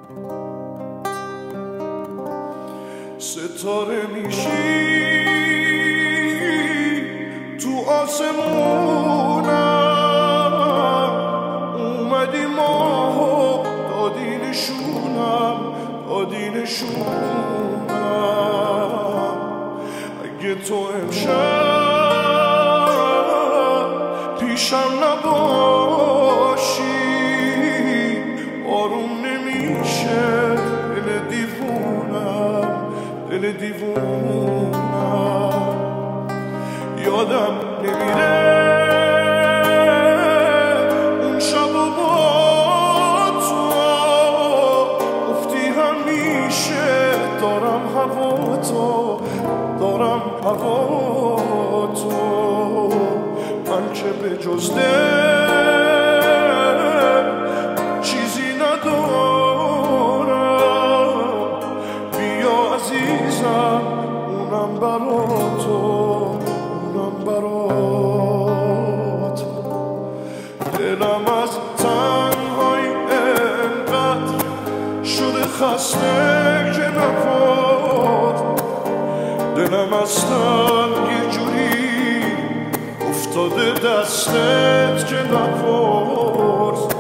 ستاره میشی تو آسمونم، اومدی ماهو دادی نشونم، دادی نشونم. اگه تو امشب پیشم نباشی آروم نمیشه دل دیوونم، دل دیوونم. یادم نمیره اون شب و با تو گفتی همیشه دارم هوا تو، دارم هوا تو. من که به جز دل چیزی ندارم، بیا عزیزم اونم برا تو، اونم برا تو. دلم از تنهایی انقدر شده خسته که نپاد، دلم از تنگ جوری افتاده دستت که نپرد.